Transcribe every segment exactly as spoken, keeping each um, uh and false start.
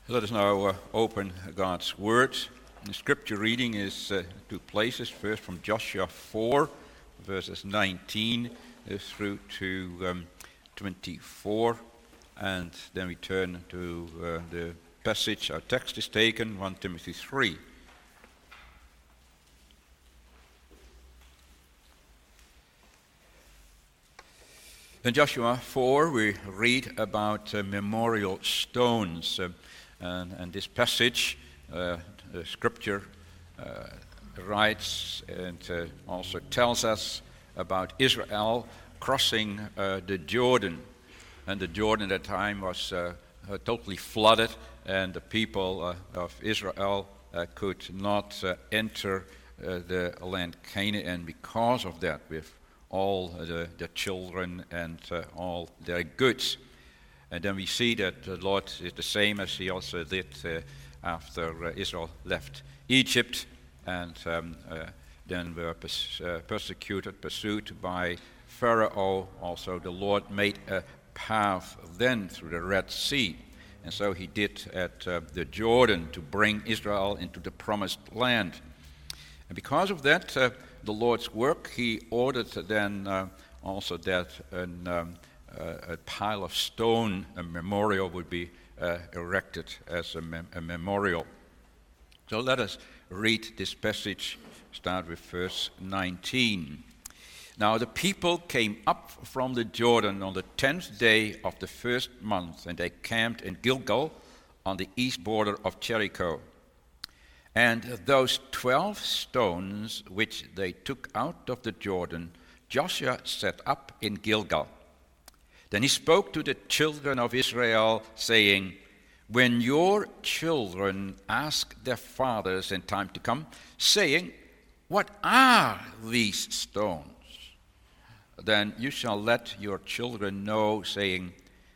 Let us now uh, open God's Word. The scripture reading is uh, two places. First from Joshua four, verses nineteen uh, through to um, twenty-four. And then we turn to uh, the passage. Our text is taken, First Timothy three. In Joshua four, we read about uh, memorial stones. Uh, And, and this passage, uh, the scripture uh, writes and uh, also tells us about Israel crossing uh, the Jordan. And the Jordan at that time was uh, uh, totally flooded, and the people uh, of Israel uh, could not uh, enter uh, the land Canaan because of that, with all the, the children and uh, all their goods. And then we see that the Lord is the same as he also did uh, after uh, Israel left Egypt and um, uh, then were pers- uh, persecuted, pursued by Pharaoh. Also the Lord made a path then through the Red Sea. And so he did at uh, the Jordan to bring Israel into the promised land. And because of that, uh, the Lord's work, he ordered then uh, also that an um, Uh, a pile of stone, a memorial, would be uh, erected as a, mem- a memorial. So let us read this passage, start with verse nineteen. Now the people came up from the Jordan on the tenth day of the first month, and they camped in Gilgal on the east border of Jericho. And those twelve stones which they took out of the Jordan, Joshua set up in Gilgal. Then he spoke to the children of Israel, saying, When your children ask their fathers in time to come, saying, What are these stones? Then you shall let your children know, saying,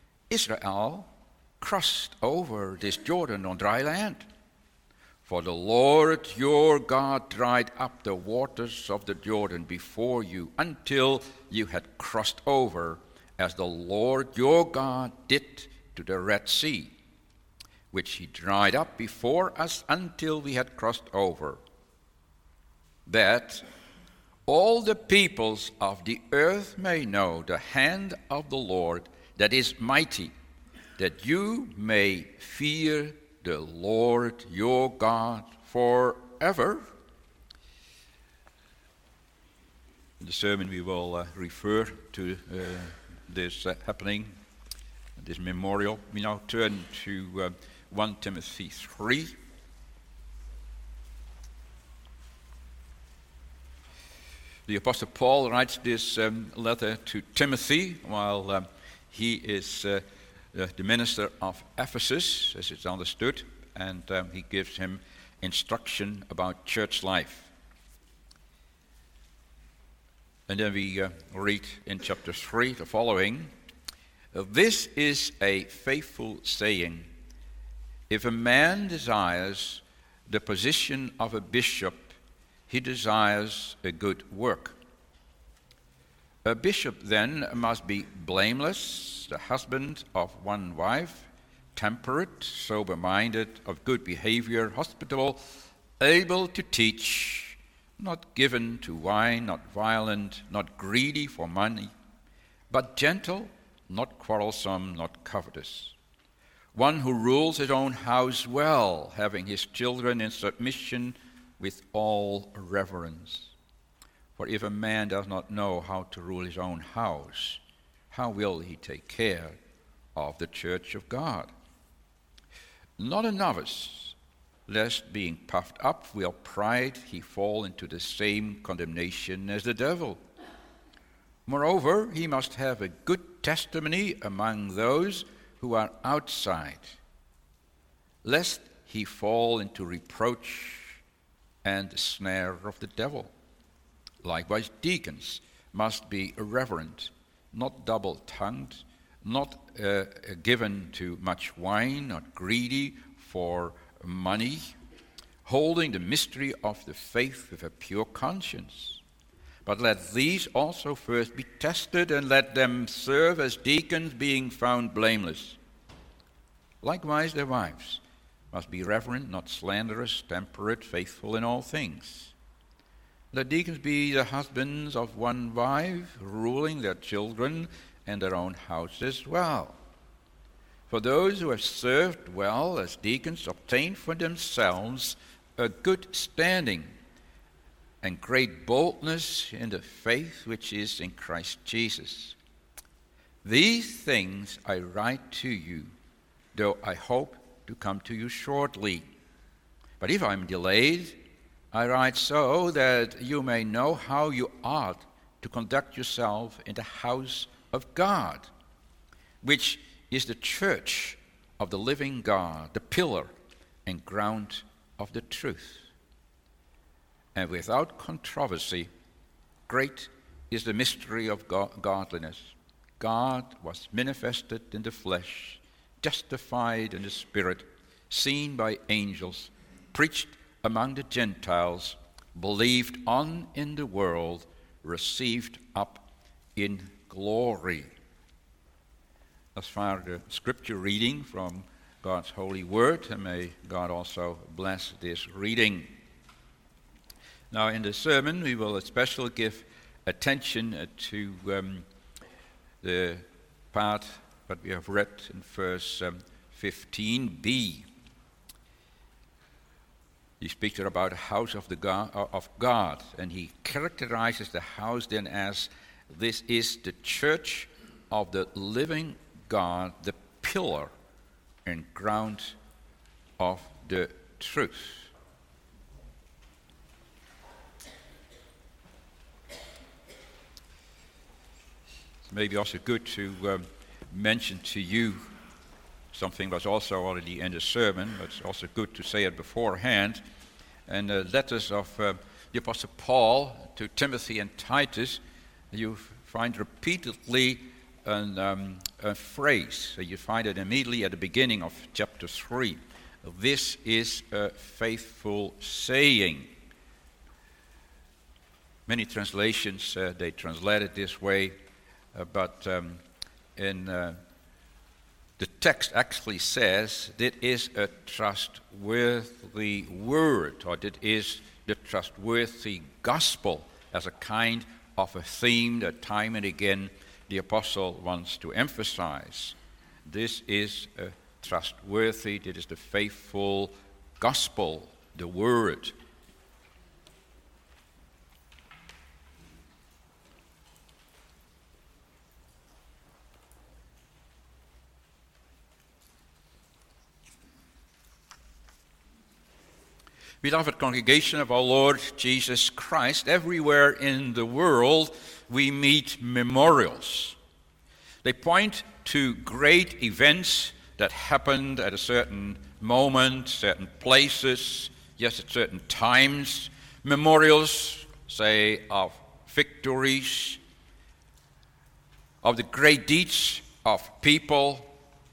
Israel crossed over this Jordan on dry land. For the Lord your God dried up the waters of the Jordan before you until you had crossed over, as the Lord your God did to the Red Sea, which he dried up before us until we had crossed over, that all the peoples of the earth may know the hand of the Lord that is mighty, that you may fear the Lord your God forever. In the sermon we will uh, refer to uh, this uh, happening, this memorial. We now turn to uh, First Timothy three. The Apostle Paul writes this um, letter to Timothy while um, he is uh, uh, the minister of Ephesus, as it's understood, and um, he gives him instruction about church life. And then we uh, read in chapter three the following. This is a faithful saying. If a man desires the position of a bishop, he desires a good work. A bishop then must be blameless, the husband of one wife, temperate, sober-minded, of good behavior, hospitable, able to teach, not given to wine, not violent, not greedy for money, but gentle, not quarrelsome, not covetous. One who rules his own house well, having his children in submission with all reverence. For if a man does not know how to rule his own house, how will he take care of the church of God? Not a novice, lest being puffed up with pride he fall into the same condemnation as the devil. Moreover, he must have a good testimony among those who are outside, lest he fall into reproach and the snare of the devil. Likewise, deacons must be irreverent, not double-tongued, not uh, given to much wine, not greedy for money, holding the mystery of the faith with a pure conscience. But let these also first be tested, and let them serve as deacons, being found blameless. Likewise their wives must be reverent, not slanderous, temperate, faithful in all things. Let deacons be the husbands of one wife, ruling their children and their own houses well. For those who have served well as deacons obtain for themselves a good standing and great boldness in the faith which is in Christ Jesus. These things I write to you, though I hope to come to you shortly. But if I am delayed, I write so that you may know how you ought to conduct yourself in the house of God, which is the church of the living God, the pillar and ground of the truth. And without controversy, great is the mystery of godliness. God was manifested in the flesh, justified in the Spirit, seen by angels, preached among the Gentiles, believed on in the world, received up in glory. As far as the scripture reading from God's holy word, and may God also bless this reading. Now in the sermon we will especially give attention to um, the part that we have read in verse um, fifteen b. He speaks there about the house of, the God, of God, and he characterizes the house then as this is the church of the living God, the pillar and ground of the truth. It's maybe also good to um, mention to you something that's also already in the sermon, but it's also good to say it beforehand. And the letters of uh, the Apostle Paul to Timothy and Titus, you find repeatedly an, um, a phrase. So you find it immediately at the beginning of chapter three. This is a faithful saying. Many translations, uh, they translate it this way, uh, but um, in uh, the text actually says that is a trustworthy word, or that is the trustworthy gospel, as a kind of a theme that time and again the apostle wants to emphasize. This is a trustworthy, it is the faithful gospel, the word. Beloved congregation of our Lord Jesus Christ, everywhere in the world we meet memorials. They point to great events that happened at a certain moment, certain places, yes, at certain times. Memorials, say, of victories, of the great deeds of people,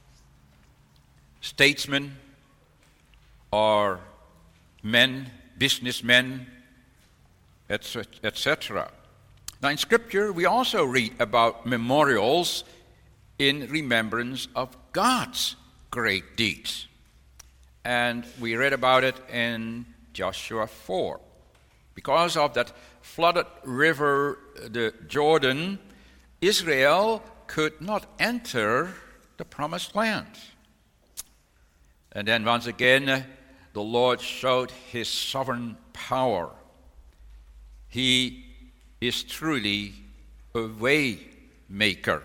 statesmen, or men, businessmen, et cetera. Now in Scripture we also read about memorials in remembrance of God's great deeds. And we read about it in Joshua four. Because of that flooded river, the Jordan, Israel could not enter the promised land. And then once again, the Lord showed his sovereign power. He is truly a way maker,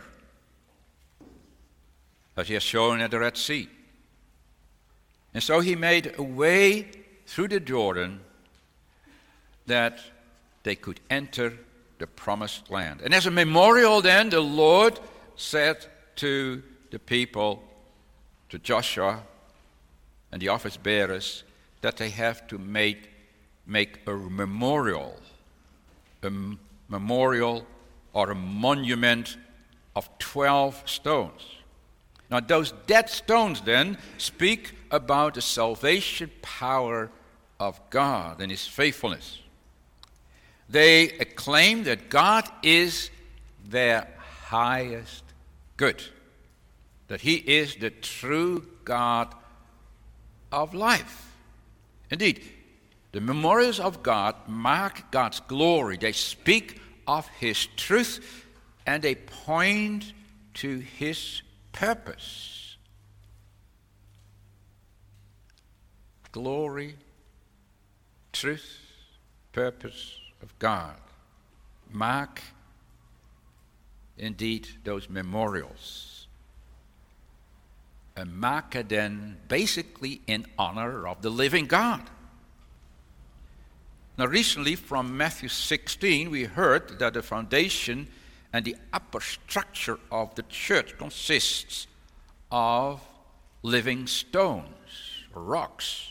as he has shown at the Red Sea. And so he made a way through the Jordan that they could enter the promised land. And as a memorial then, the Lord said to the people, to Joshua and the office bearers, that they have to make, make a memorial, a m- memorial or a monument of twelve stones. Now those dead stones then speak about the salvation power of God and his faithfulness. They acclaim that God is their highest good, that he is the true God of life. Indeed, the memorials of God mark God's glory. They speak of His truth, and they point to His purpose. Glory, truth, purpose of God mark indeed those memorials. A marker then basically in honor of the living God. Now recently from Matthew sixteen we heard that the foundation and the upper structure of the church consists of living stones, or rocks.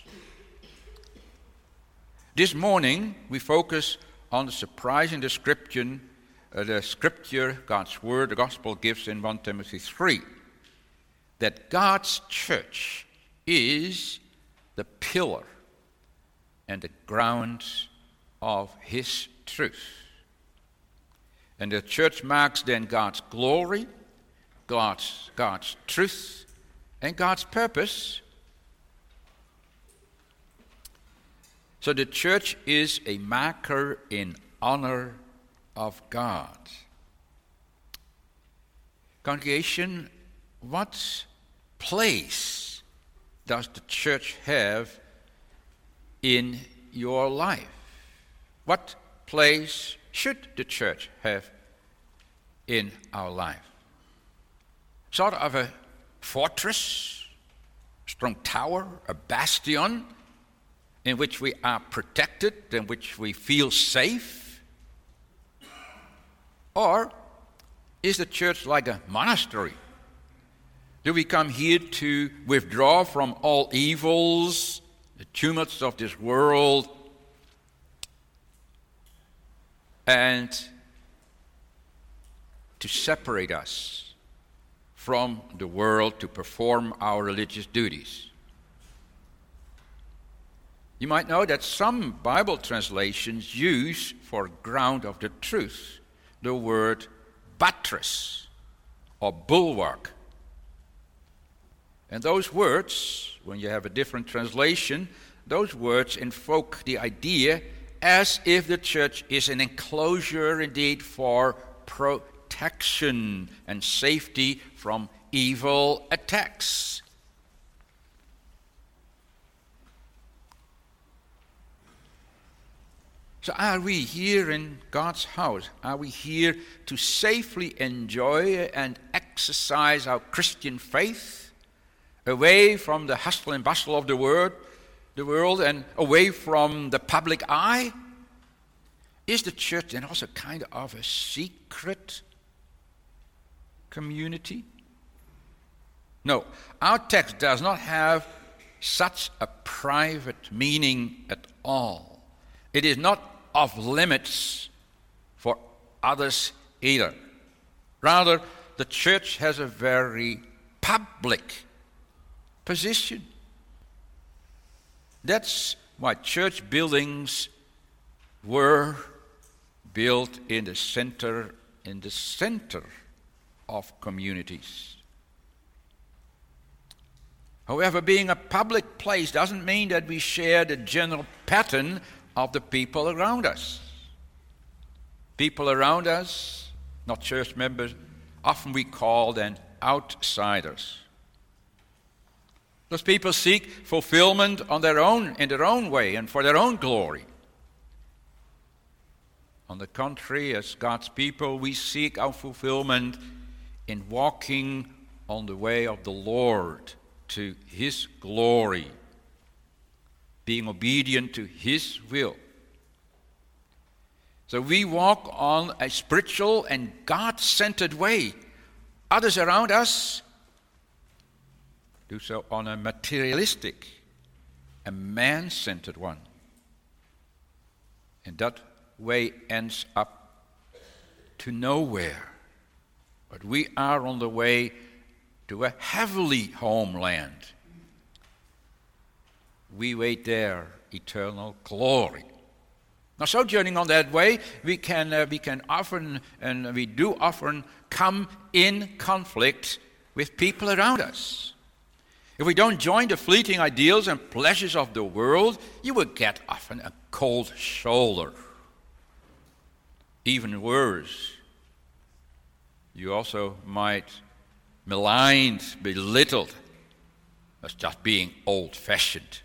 This morning we focus on the surprising description, uh, the scripture, God's word, the gospel gives in First Timothy three, that God's church is the pillar and the ground of His truth. And the church marks then God's glory, God's, God's truth, and God's purpose. So the church is a marker in honor of God. Congregation, what place does the church have in your life? What place should the church have in our life? Sort of a fortress, strong tower, a bastion in which we are protected, in which we feel safe? Or is the church like a monastery? Do we come here to withdraw from all evils, the tumults of this world, and to separate us from the world to perform our religious duties? You might know that some Bible translations use for ground of the truth the word buttress or bulwark. And those words, when you have a different translation, those words invoke the idea as if the church is an enclosure indeed for protection and safety from evil attacks. So are we here in God's house? Are we here to safely enjoy and exercise our Christian faith, away from the hustle and bustle of the world, the world and away from the public eye? Is the church then also kind of a secret community? No, our text does not have such a private meaning at all. It is not off limits for others either. Rather, the church has a very public position. That's why church buildings were built in the center, in the center of communities. However, being a public place doesn't mean that we share the general pattern of the people around us. People around us, not church members, often we call them outsiders. Those people seek fulfillment on their own, in their own way and for their own glory. On the contrary, as God's people, we seek our fulfillment in walking on the way of the Lord to His glory, being obedient to His will. So we walk on a spiritual and God-centered way. Others around us do so on a materialistic, a man-centered one. And that way ends up to nowhere. But we are on the way to a heavenly homeland. We wait there eternal glory. Now, sojourning on that way, we can uh, we can often and we do often come in conflict with people around us. If we don't join the fleeting ideals and pleasures of the world, you will get often a cold shoulder. Even worse, you also might maligned, belittled as just being old-fashioned.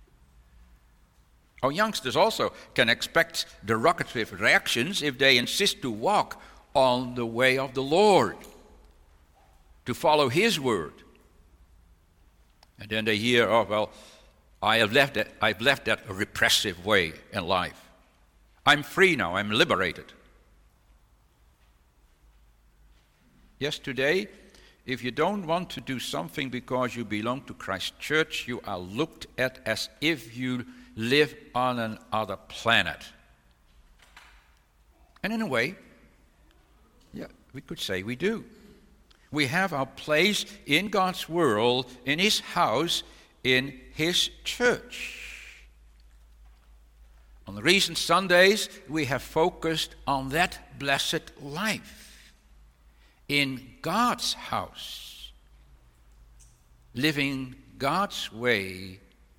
Our youngsters also can expect derogatory reactions if they insist to walk on the way of the Lord, to follow His word. And then they hear, oh, well, I have left that, I've left that repressive way in life. I'm free now, I'm liberated. Yes, today, if you don't want to do something because you belong to Christ's church, you are looked at as if you live on another planet. And in a way, yeah, we could say we do. We have our place in God's world, in His house, in His church. On the recent Sundays, we have focused on that blessed life in God's house, living God's way,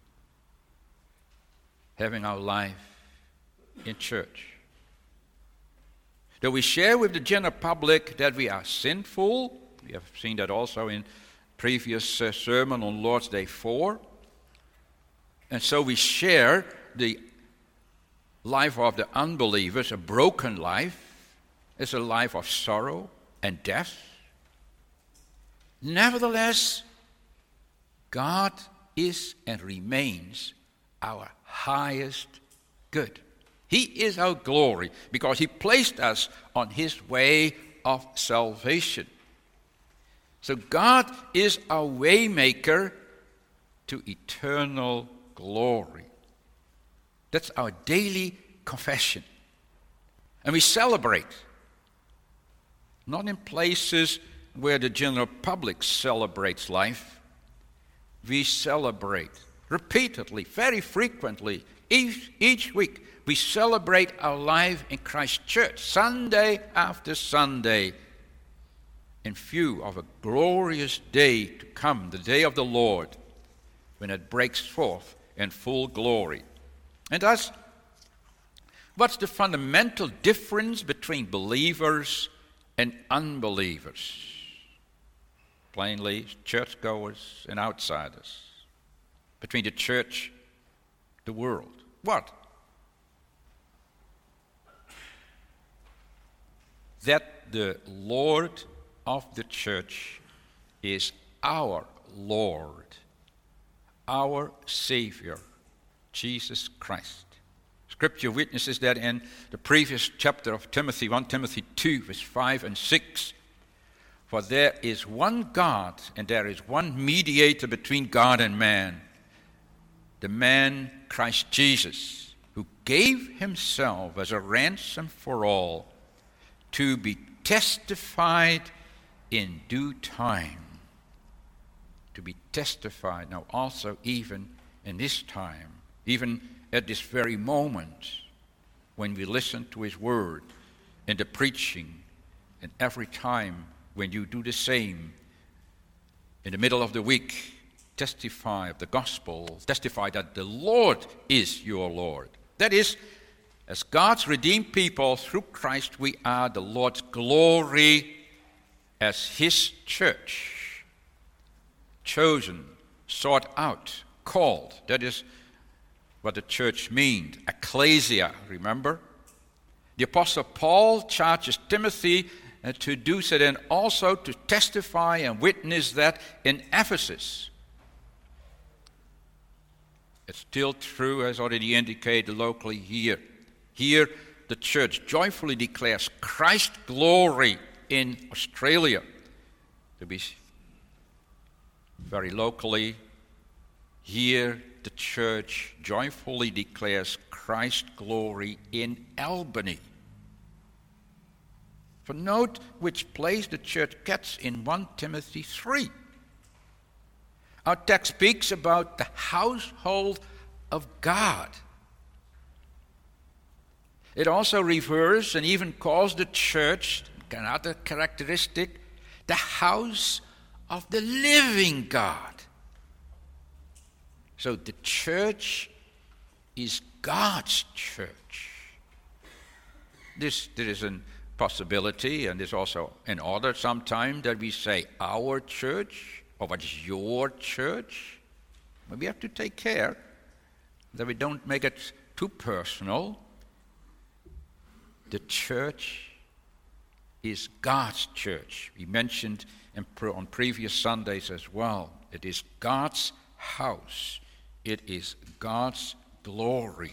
having our life in church. Though we share with the general public that we are sinful, we have seen that also in previous uh, sermon on Lord's Day four, and so we share the life of the unbelievers, a broken life. It's a life of sorrow and death. Nevertheless, God is and remains our highest good. He is our glory because He placed us on His way of salvation. So God is our waymaker to eternal glory. That's our daily confession. And we celebrate, not in places where the general public celebrates life. We celebrate repeatedly, very frequently, each, each week. We celebrate our life in Christ's church, Sunday after Sunday, in view of a glorious day to come, the day of the Lord, when it breaks forth in full glory. And thus, what's the fundamental difference between believers and unbelievers? Plainly, churchgoers and outsiders. Between the church, the world. What? That the Lord of the church is our Lord, our Savior, Jesus Christ. Scripture witnesses that in the previous chapter of Timothy, First Timothy two, verse five and six. For there is one God, and there is one mediator between God and man, the man Christ Jesus, who gave Himself as a ransom for all, to be testified in due time. To be testified now also even in this time, even at this very moment, when we listen to His word, in the preaching, and every time when you do the same, in the middle of the week, testify of the gospel, testify that the Lord is your Lord. That is, as God's redeemed people through Christ, we are the Lord's glory as His church. Chosen, sought out, called. That is what the church means. Ecclesia, remember? The Apostle Paul charges Timothy uh, to do so, and also to testify and witness that in Ephesus. It's still true, as already indicated locally here. Here, the church joyfully declares Christ's glory in Australia. To be very locally, here the church joyfully declares Christ's glory in Albany. For note which place the church gets in First Timothy three. Our text speaks about the household of God. It also refers and even calls the church, another characteristic, the house of the living God. So the church is God's church. This, there is a possibility, and there's also an order sometime that we say our church, or what is your church? But we have to take care that we don't make it too personal. The church is God's church. We mentioned in pre- on previous Sundays as well. It is God's house. It is God's glory.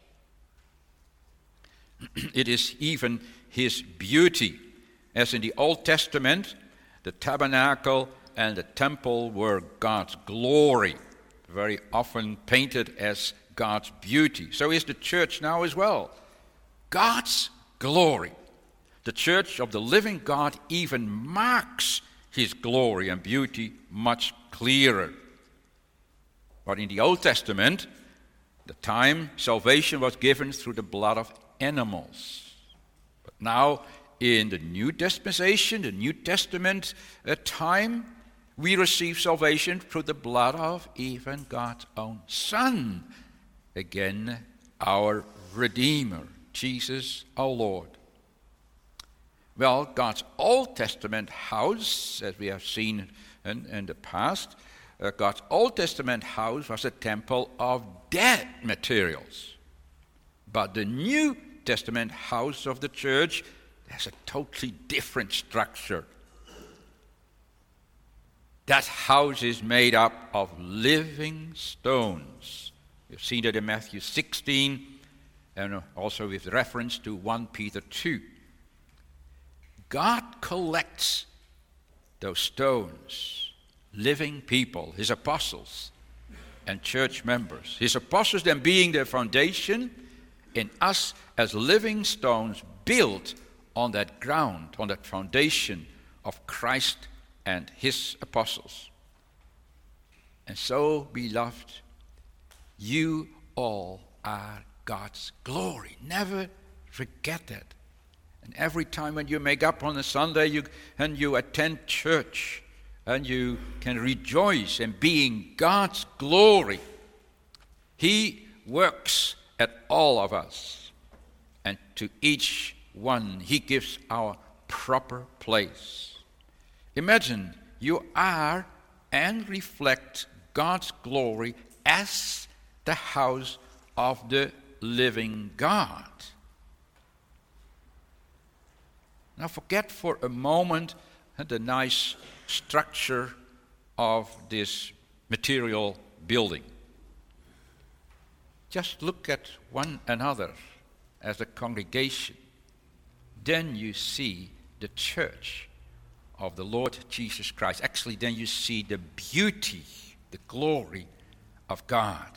It is even his beauty. As in the Old Testament, the tabernacle and the temple were God's glory, very often painted as God's beauty. So is the church now as well. God's glory. The church of the living God even marks his glory and beauty much clearer. But in the Old Testament, the time salvation was given through the blood of animals. But now in the New Dispensation, the New Testament uh, time, we receive salvation through the blood of even God's own Son. Again, our Redeemer, Jesus our Lord. Well, God's Old Testament house, as we have seen in, in the past, uh, God's Old Testament house was a temple of dead materials. But the New Testament house of the church has a totally different structure. That house is made up of living stones. You've seen that in Matthew sixteen, and also with reference to First Peter two. God collects those stones, living people, his apostles and church members. His apostles then being the foundation, and us as living stones built on that ground, on that foundation of Christ and his apostles. And so, beloved, you all are God's glory. Never forget that. And every time when you make up on a Sunday you, and you attend church, and you can rejoice in being God's glory, he works at all of us. And to each one he gives our proper place. Imagine you are and reflect God's glory as the house of the living God. Now forget for a moment the nice structure of this material building. Just look at one another as a congregation. Then you see the church of the Lord Jesus Christ. Actually, then you see the beauty, the glory of God.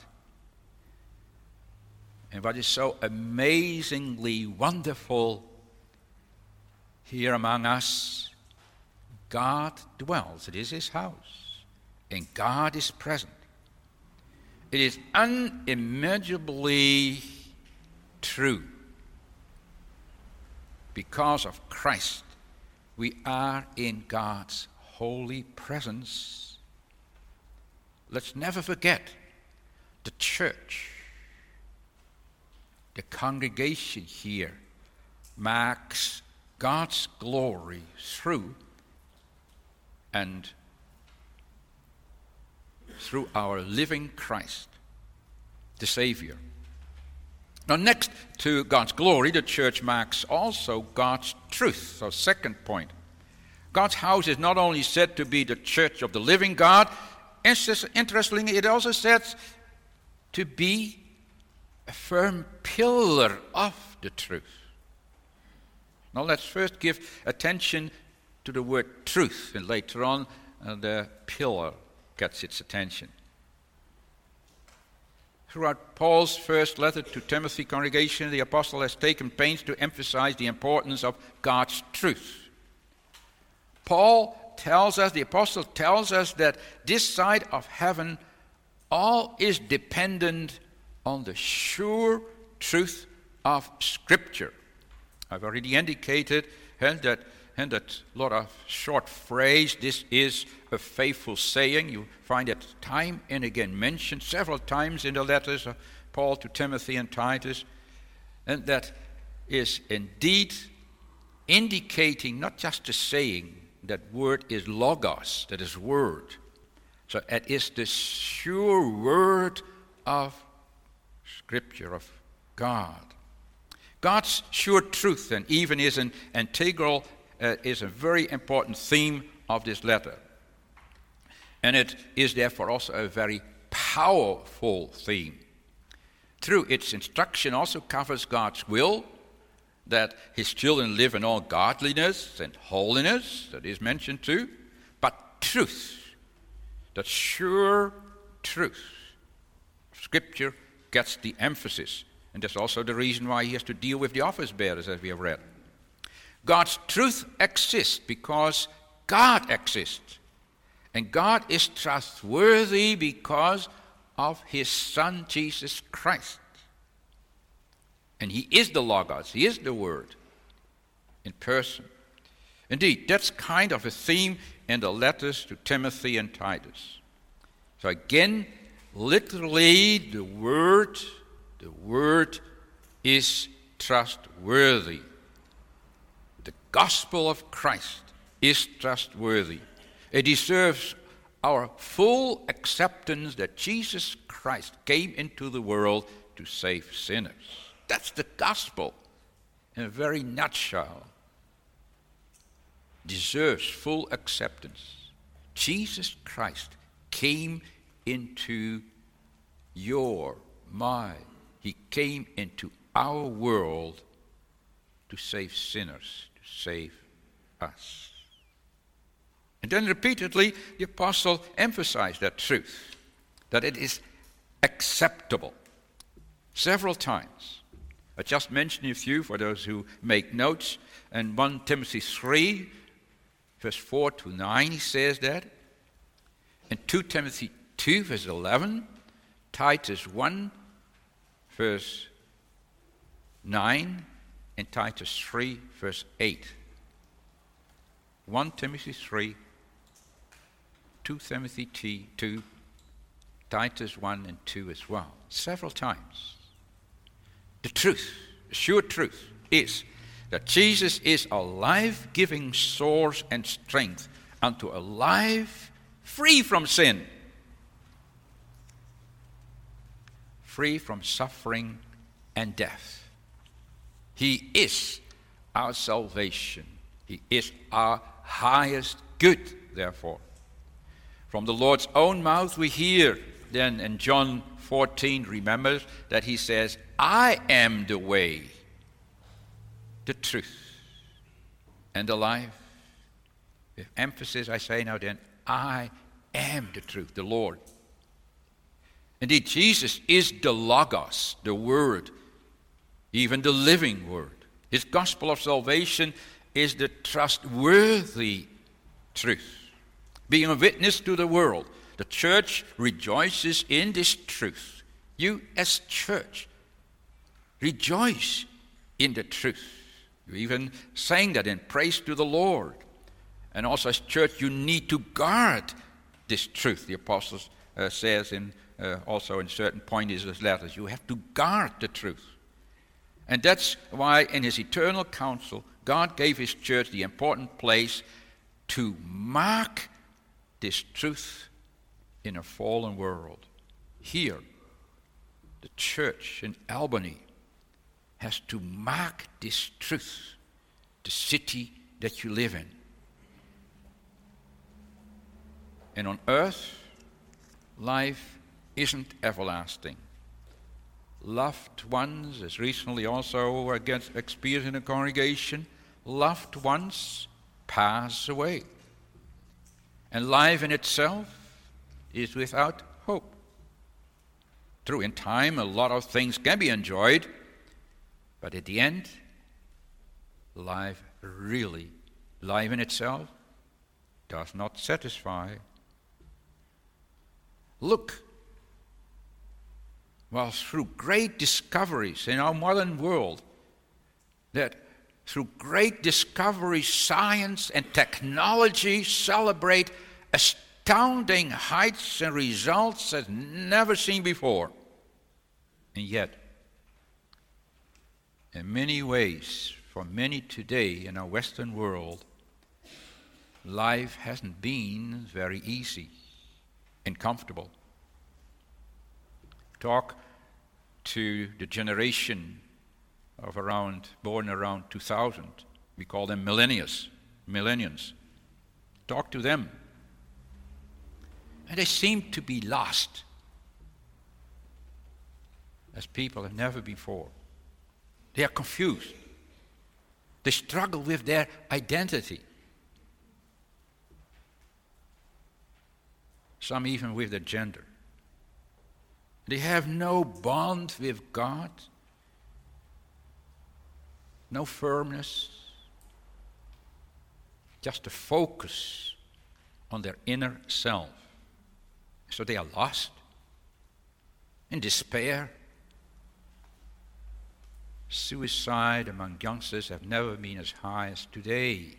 And what is so amazingly wonderful here among us, God dwells. It is his house, and God is present. It is unimaginably true. Because of Christ, we are in God's holy presence. Let's never forget the church, the congregation here marks God's glory through and through our living Christ, the Savior. Now, next to God's glory, the church marks also God's truth. So, second point. God's house is not only said to be the church of the living God, interestingly, it also says to be a firm pillar of the truth. Now, let's first give attention to the word truth, and later on, uh, the pillar gets its attention. Throughout Paul's first letter to Timothy congregation, the apostle has taken pains to emphasize the importance of God's truth. Paul tells us, the apostle tells us that this side of heaven, all is dependent on the sure truth of Scripture. I've already indicated uh, that and that lot of short phrase, this is a faithful saying. You find it time and again mentioned several times in the letters of Paul to Timothy and Titus. And that is indeed indicating not just the saying, that word is logos, that is word. So it is the sure word of Scripture, of God. God's sure truth, and even is an integral, uh, is a very important theme of this letter. And it is therefore also a very powerful theme. Through its instruction also covers God's will, that his children live in all godliness and holiness, that is mentioned too, but truth, that sure truth. Scripture gets the emphasis, and that's also the reason why he has to deal with the office bearers, as we have read. God's truth exists because God exists, and God is trustworthy because of his Son, Jesus Christ. And he is the Logos, he is the Word in person. Indeed, that's kind of a theme in the letters to Timothy and Titus. So again, literally, the Word, the Word is trustworthy. The gospel of Christ is trustworthy. It deserves our full acceptance that Jesus Christ came into the world to save sinners. That's the gospel in a very nutshell. Deserves full acceptance. Jesus Christ came into your, my, he came into our world to save sinners, to save us. And then repeatedly, the apostle emphasized that truth, that it is acceptable, several times. I just mentioned a few for those who make notes. And First Timothy three, verse four to nine, he says that. And Second Timothy two, verse eleven. Titus one, verse nine. And Titus three, verse eight. First Timothy three, Second Timothy two, Titus one and two as well. Several times. The truth, the sure truth, is that Jesus is a life-giving source and strength unto a life free from sin, free from suffering and death. He is our salvation. He is our highest good, therefore. From the Lord's own mouth we hear then in John fourteen, remember that he says, I am the way, the truth, and the life. With emphasis, I say now then, I am the truth, the Lord. Indeed, Jesus is the Logos, the Word, even the living Word. His gospel of salvation is the trustworthy truth. Being a witness to the world, the church rejoices in this truth. You as church, rejoice in the truth. You even sang that in praise to the Lord. And also as church, you need to guard this truth. The apostle uh, says in uh, also in certain points in his letters, you have to guard the truth. And that's why in his eternal counsel, God gave his church the important place to mark this truth in a fallen world. Here, the church in Albany has to mark this truth, the city that you live in. And on earth, life isn't everlasting. Loved ones, as recently also against experienced in a congregation, loved ones pass away. And life in itself is without hope. True, in time, a lot of things can be enjoyed, but at the end, life really, life in itself, does not satisfy. Look, well, through great discoveries in our modern world, that through great discoveries, science and technology celebrate astounding heights and results as never seen before. And yet, in many ways, for many today in our Western world, life hasn't been very easy and comfortable. Talk to the generation of around, born around two thousand. We call them millennials. Millennials. Talk to them. And they seem to be lost as people have never before. They are confused. They struggle with their identity. Some even with their gender. They have no bond with God, no firmness, just a focus on their inner self. So they are lost, in despair. Suicide among youngsters have never been as high as today.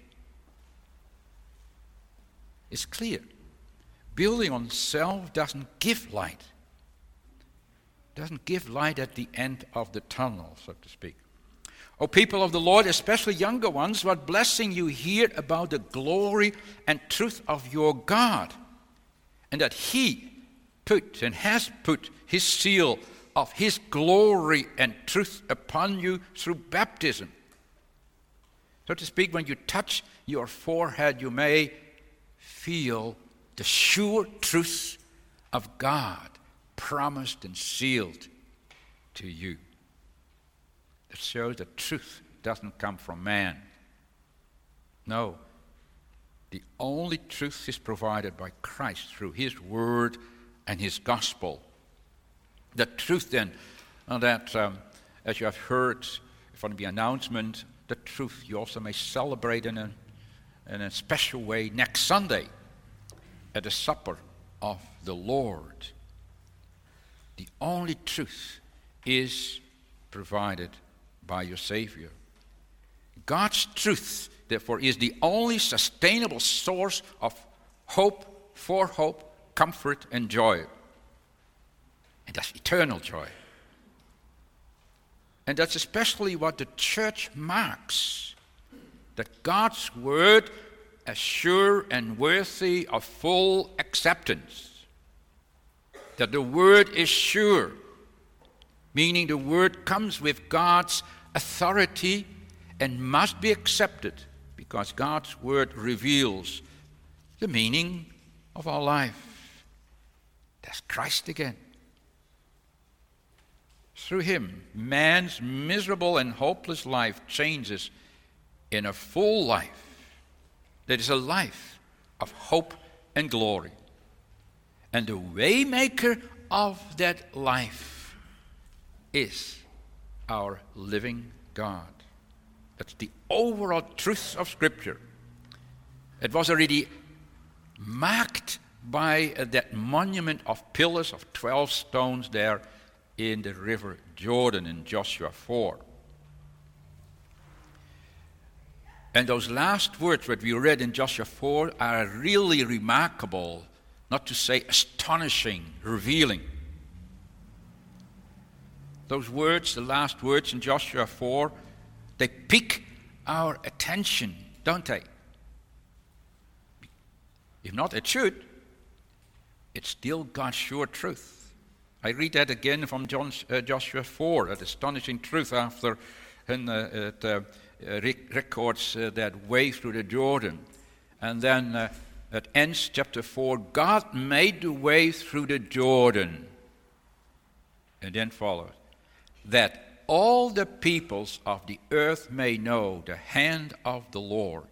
It's clear. Building on self doesn't give light. Doesn't give light at the end of the tunnel, so to speak. O people of the Lord, especially younger ones, what blessing you hear about the glory and truth of your God, and that He put and has put His seal of His glory and truth upon you through baptism. So to speak, when you touch your forehead, you may feel the sure truth of God promised and sealed to you. It shows that truth doesn't come from man. No, the only truth is provided by Christ through His word and His gospel. The truth then, uh, that um, as you have heard from the announcement, the truth you also may celebrate in a, in a special way next Sunday at the supper of the Lord. The only truth is provided by your Savior. God's truth, therefore, is the only sustainable source of hope, for hope, comfort, and joy. And that's eternal joy. And that's especially what the church marks. That God's word is sure and worthy of full acceptance. That the word is sure, meaning the word comes with God's authority and must be accepted because God's word reveals the meaning of our life. That's Christ again. Through Him, man's miserable and hopeless life changes in a full life that is a life of hope and glory. And the waymaker of that life is our living God. That's the overall truth of Scripture. It was already marked by uh, that monument of pillars of twelve stones there in the river Jordan in Joshua four. And those last words that we read in Joshua four are really remarkable, not to say astonishing, revealing. Those words, the last words in Joshua four, they pique our attention, don't they? If not, it should. It's still God's sure truth. I read that again from John, uh, Joshua four, that astonishing truth after and, uh, it uh, rec- records uh, that way through the Jordan. And then uh, it ends chapter four, God made the way through the Jordan. And then follows, that all the peoples of the earth may know the hand of the Lord.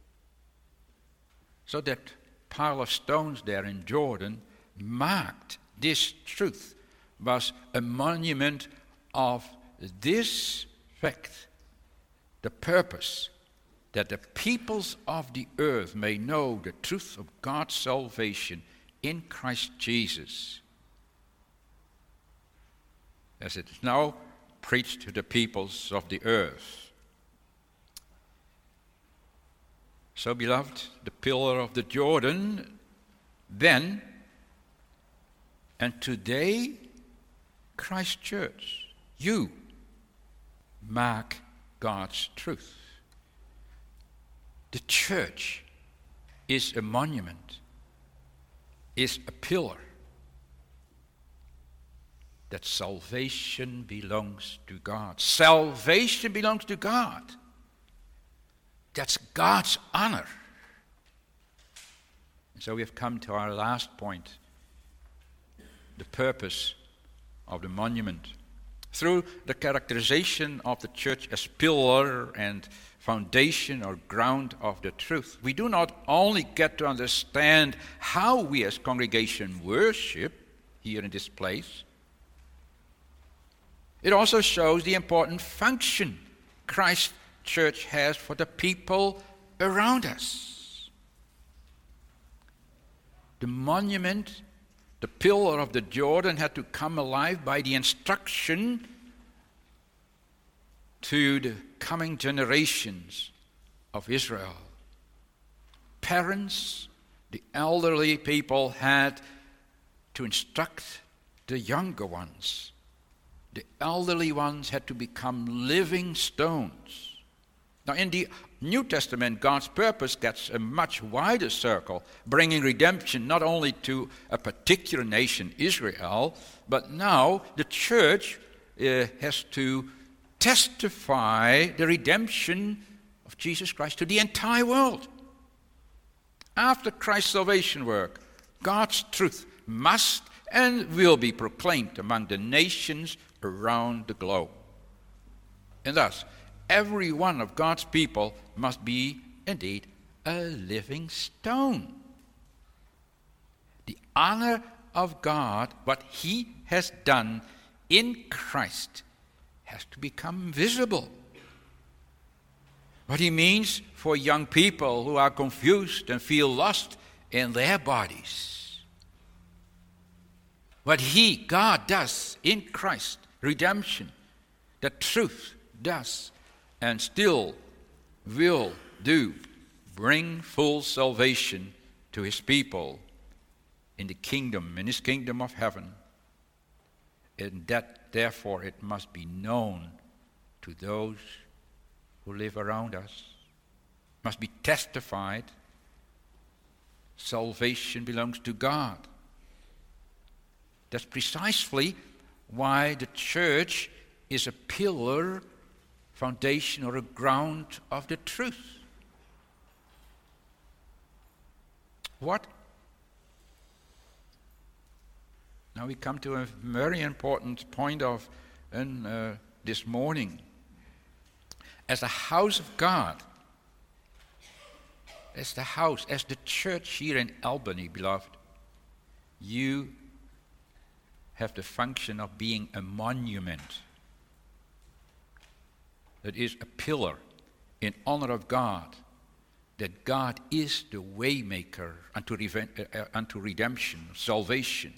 So that pile of stones there in Jordan marked this truth, was a monument of this fact, the purpose that the peoples of the earth may know the truth of God's salvation in Christ Jesus, as it is now preached to the peoples of the earth. So, beloved, the pillar of the Jordan then and today, Christ Church, you mark God's truth. The church is a monument, is a pillar that salvation belongs to God. Salvation belongs to God. That's God's honor. And so we have come to our last point, the purpose of the monument. Through the characterization of the church as pillar and foundation or ground of the truth, we do not only get to understand how we as congregation worship here in this place, it also shows the important function Christ Church has for the people around us. The monument, the pillar of the Jordan, had to come alive by the instruction to the coming generations of Israel. Parents, the elderly people had to instruct the younger ones. The elderly ones had to become living stones. Now, in the New Testament, God's purpose gets a much wider circle, bringing redemption not only to a particular nation, Israel, but now the church uh, has to testify the redemption of Jesus Christ to the entire world. After Christ's salvation work, God's truth must and will be proclaimed among the nations around the globe. And thus, every one of God's people must be indeed a living stone. The honor of God, what He has done in Christ, has to become visible. What He means for young people who are confused and feel lost in their bodies. What He, God, does in Christ, redemption, the truth does and still will do, bring full salvation to His people in the kingdom, in His kingdom of heaven. And that, therefore, it must be known to those who live around us. Must be testified. Salvation belongs to God. That's precisely why the church is a pillar, foundation, or a ground of the truth. What? Now we come to a very important point of uh, this morning. As the house of God, as the house, as the church here in Albany, beloved, you have the function of being a monument. That is a pillar in honor of God, that God is the waymaker unto, uh, unto redemption, salvation,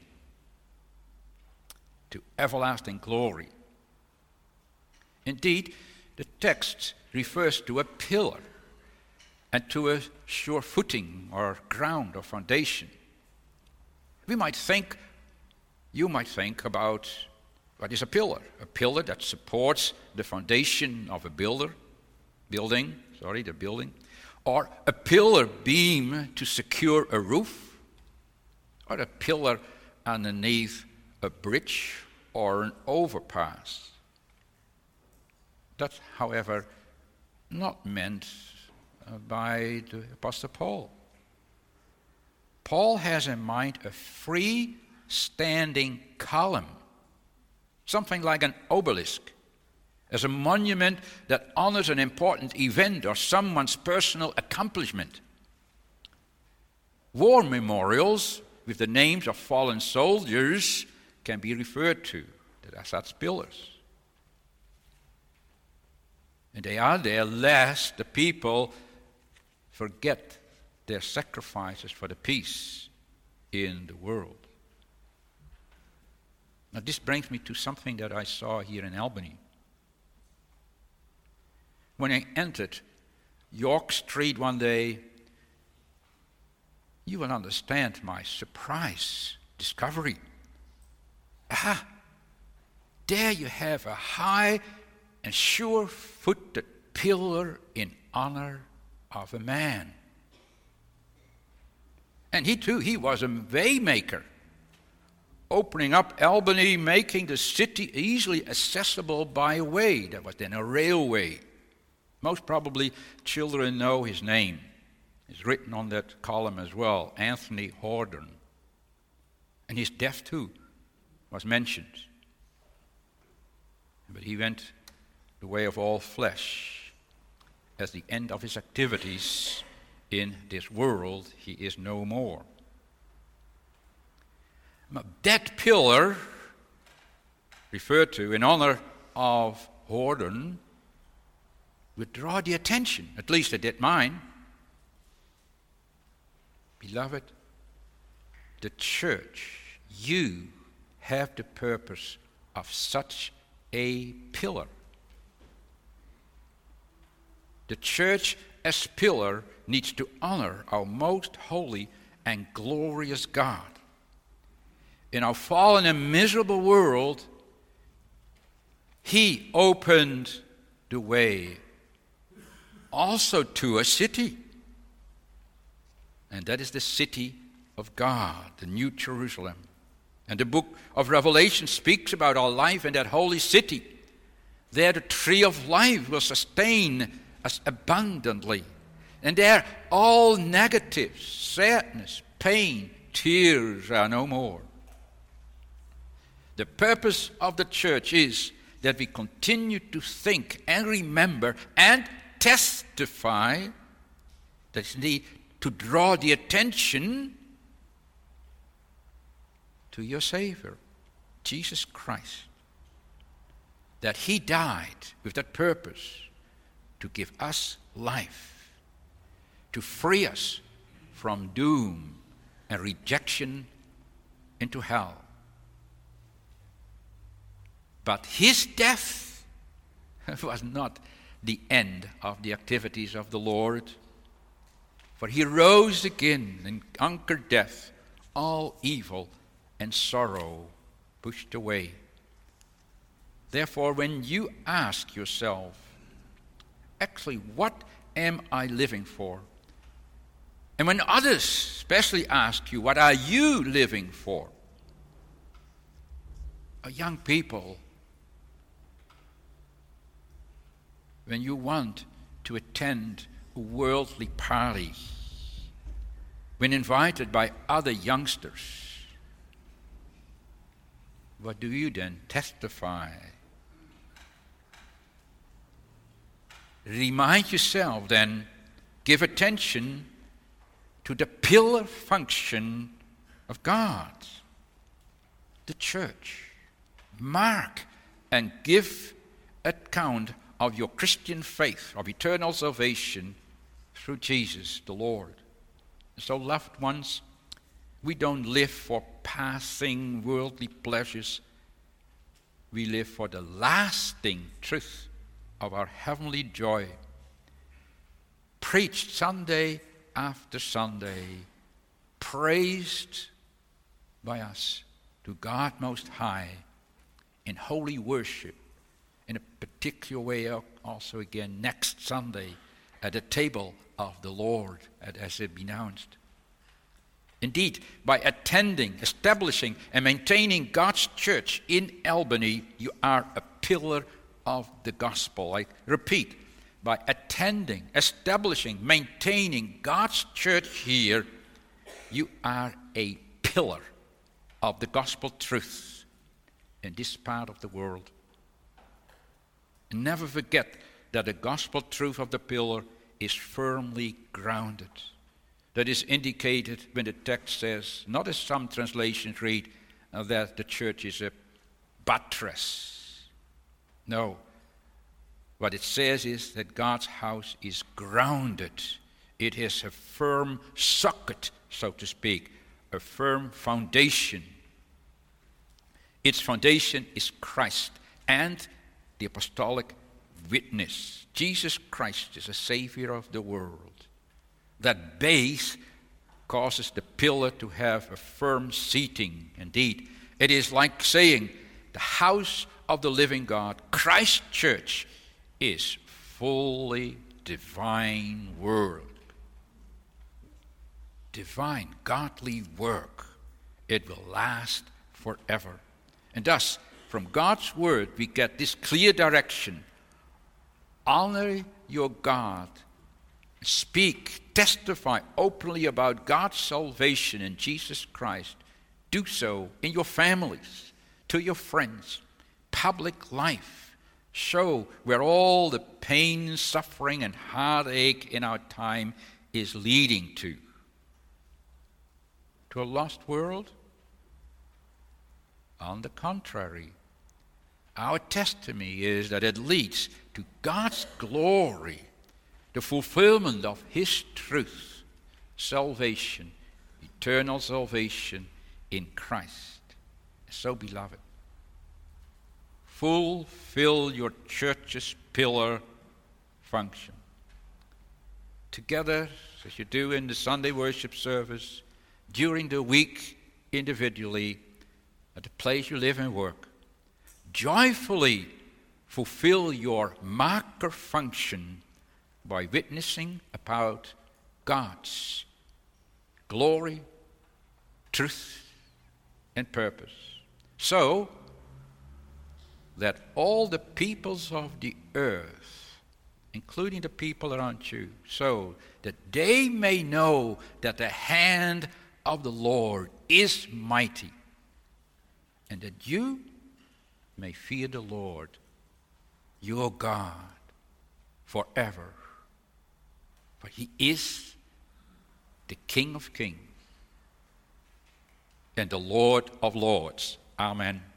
to everlasting glory. Indeed, the text refers to a pillar and to a sure footing or ground or foundation. We might think, you might think about what is a pillar? A pillar that supports the foundation of a builder, building, sorry, the building, or a pillar beam to secure a roof, or a pillar underneath a bridge or an overpass. That's, however, not meant by the Apostle Paul. Paul has in mind a free-standing column, something like an obelisk, as a monument that honors an important event or someone's personal accomplishment. War memorials with the names of fallen soldiers can be referred to as such pillars. And they are there lest the people forget their sacrifices for the peace in the world. Now this brings me to something that I saw here in Albany. When I entered York Street one day you will understand my surprise discovery. Ah, there you have a high and sure-footed pillar in honor of a man. And he too, he was a waymaker, opening up Albany, making the city easily accessible by way. That was then a railway. Most probably children know his name. It's written on that column as well, Anthony Horden. And his death too was mentioned. But he went the way of all flesh. As the end of his activities in this world, he is no more. That pillar, referred to in honor of Horden, would draw the attention, at least it did mine. Beloved, the church, you have the purpose of such a pillar. The church as pillar needs to honor our most holy and glorious God. In our fallen and miserable world, He opened the way also to a city. And that is the city of God, the New Jerusalem. And the book of Revelation speaks about our life in that holy city. There the tree of life will sustain us abundantly. And there all negative, sadness, pain, tears are no more. The purpose of the church is that we continue to think and remember and testify, that's need to draw the attention to your Savior, Jesus Christ. That He died with that purpose to give us life, to free us from doom and rejection into hell. But His death was not the end of the activities of the Lord, for He rose again and conquered death, all evil and sorrow pushed away. Therefore, when you ask yourself, actually, what am I living for? And when others especially ask you, what are you living for? Uh, young people, when you want to attend a worldly party, when invited by other youngsters, what do you then testify? Remind yourself then, give attention to the pillar function of God, the church. Mark and give account of your Christian faith, of eternal salvation through Jesus the Lord. So, loved ones, we don't live for passing worldly pleasures. We live for the lasting truth of our heavenly joy, preached Sunday after Sunday, praised by us to God Most High in holy worship, in a particular way also again next Sunday at the table of the Lord, as it be announced. Indeed, by attending, establishing, and maintaining God's church in Albany, you are a pillar of the gospel. I repeat, by attending, establishing, maintaining God's church here, you are a pillar of the gospel truth in this part of the world. And never forget that the gospel truth of the pillar is firmly grounded. That is indicated when the text says, not as some translations read, uh, that the church is a buttress. No. What it says is that God's house is grounded. It has a firm socket, so to speak, a firm foundation. Its foundation is Christ and the apostolic witness. Jesus Christ is the Savior of the world. That base causes the pillar to have a firm seating. Indeed, it is like saying the house of the living God, Christ Church, is fully divine work. Divine, godly work. It will last forever. And thus, from God's word, we get this clear direction. Honor your God. Speak, testify openly about God's salvation in Jesus Christ. Do so in your families, to your friends, public life. Show where all the pain, suffering, and heartache in our time is leading to. To a lost world? On the contrary, our testimony is that it leads to God's glory, the fulfillment of His truth, salvation, eternal salvation in Christ. So, beloved, fulfill your church's pillar function. Together, as you do in the Sunday worship service, during the week individually, at the place you live and work, joyfully fulfill your marker function by witnessing about God's glory, truth, and purpose, so that all the peoples of the earth, including the people around you, so that they may know that the hand of the Lord is mighty, and that you may fear the Lord, your God, forever. For He is the King of kings and the Lord of lords. Amen.